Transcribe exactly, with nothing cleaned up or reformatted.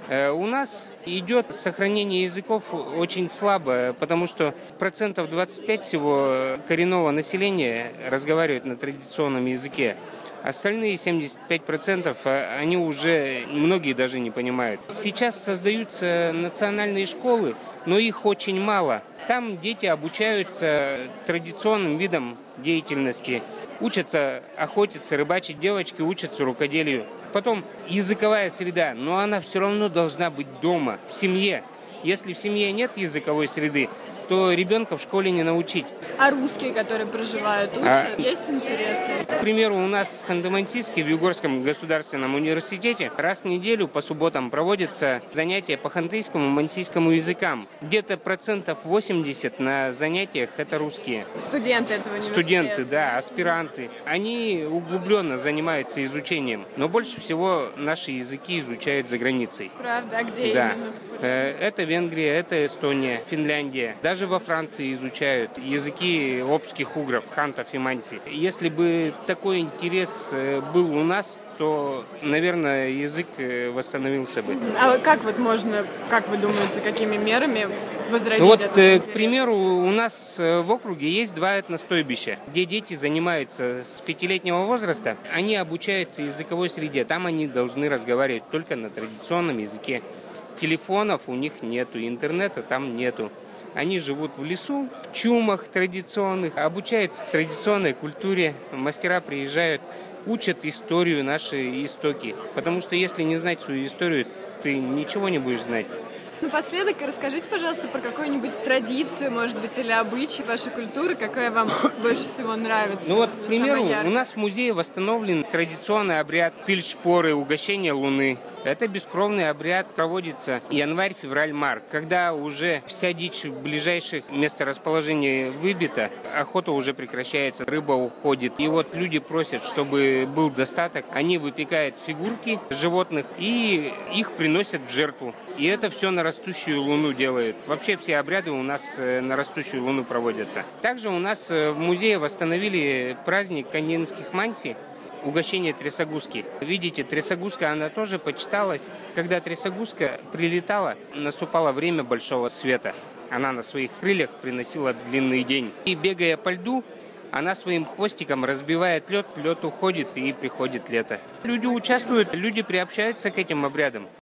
Э, У нас идет сохранение языков очень слабо, потому что процентов двадцать пять всего коренного населения разговаривает на традиционном языке. Остальные семьдесят пять процентов а, они уже, многие даже не понимают. Сейчас создаются национальные школы, но их очень мало. Там дети обучаются традиционным видам деятельности. Учатся охотиться, рыбачить, девочки учатся рукоделию. Потом языковая среда, но она все равно должна быть дома, в семье. Если в семье нет языковой среды, то ребенка в школе не научить. А русские, которые проживают, учат? А... Есть интересы? К примеру, у нас в Ханты-Мансийске, в Югорском государственном университете, раз в неделю по субботам проводятся занятия по хантыйскому, мансийскому языкам. Где-то процентов восемьдесят на занятиях это русские. Студенты этого университета? Студенты, да, аспиранты. Они углубленно занимаются изучением, но больше всего наши языки изучают за границей. Правда? А где да. именно? Это Венгрия, это Эстония, Финляндия. Даже во Франции изучают языки обских угров, хантов и манси. Если бы такой интерес был у нас, то, наверное, язык восстановился бы. А как вот можно, как вы думаете, какими мерами возродить ну вот, этот интерес? К примеру, у нас в округе есть два этностойбища, где дети занимаются с пятилетнего возраста. Они обучаются языковой среде. Там они должны разговаривать только на традиционном языке. Телефонов у них нету, интернета там нету. Они живут в лесу, в чумах традиционных, обучаются традиционной культуре. Мастера приезжают, учат историю, наши истоки. Потому что если не знать свою историю, ты ничего не будешь знать. Напоследок расскажите, пожалуйста, про какую-нибудь традицию, может быть, или обычай вашей культуры, какая вам больше всего нравится. Ну вот, к примеру, у нас в музее восстановлен традиционный обряд тыль-шпоры, угощение луны. Это бескровный обряд, проводится январь, февраль, март. Когда уже вся дичь в ближайших месторасположениях выбита, охота уже прекращается, рыба уходит. И вот люди просят, чтобы был достаток. Они выпекают фигурки животных и их приносят в жертву. И это все на растущую луну делают. Вообще все обряды у нас на растущую луну проводятся. Также у нас в музее восстановили праздник канинских манси, угощение трясогузки. Видите, трясогузка, она тоже почиталась. Когда трясогузка прилетала, наступало время большого света. Она на своих крыльях приносила длинный день. И бегая по льду, она своим хвостиком разбивает лед, лед уходит и приходит лето. Люди участвуют, люди приобщаются к этим обрядам.